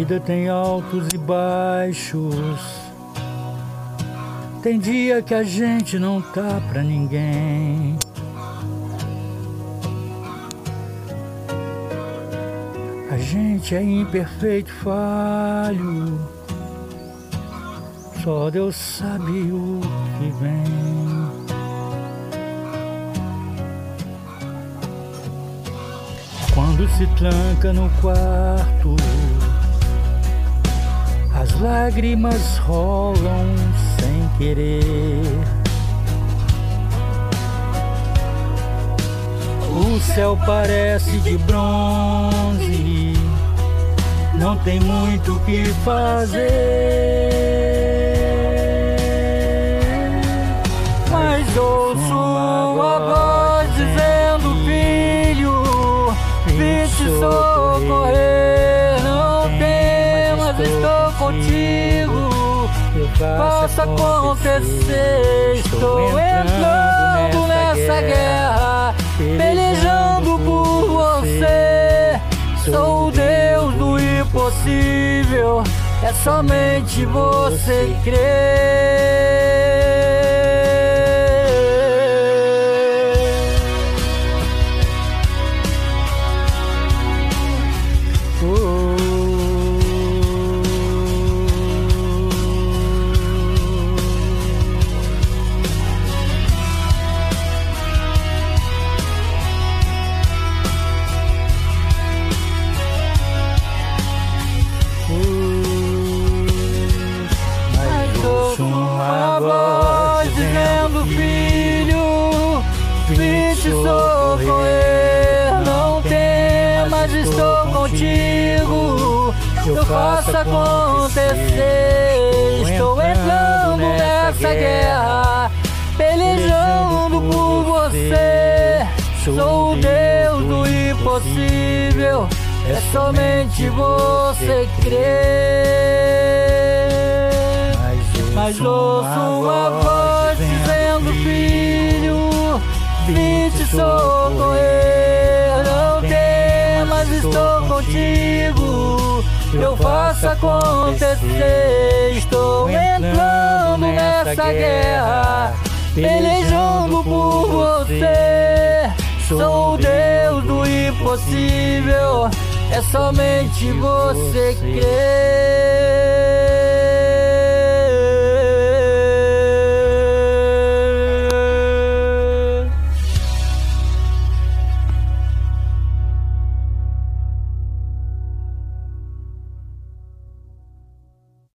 vida tem altos e baixos. Tem dia que a gente não tá pra ninguém. A gente é imperfeito, falho. Só Deus sabe o que vem. Quando se tranca no quarto, as lágrimas rolam sem querer. O céu parece de bronze, não tem muito o que fazer. Mas ouço uma voz dizendo: filho, vim te socorrer. Não temas, estou contigo. Faça acontecer. Estou entrando nessa guerra, pelejando por você. Sou o Deus do impossível, é somente você crer. Uma voz dizendo: filho, vim te socorrer. Não temas, estou contigo. Eu faço acontecer. Estou entrando nessa guerra, pelejando por você. Sou o Deus do impossível, é somente você crer. Mas ouço uma voz dizendo: filho, vim te socorrer. Não temas, estou contigo. Eu faço acontecer. Estou entrando nessa guerra, pelejando por você. Sou o Deus do impossível, é somente você crer.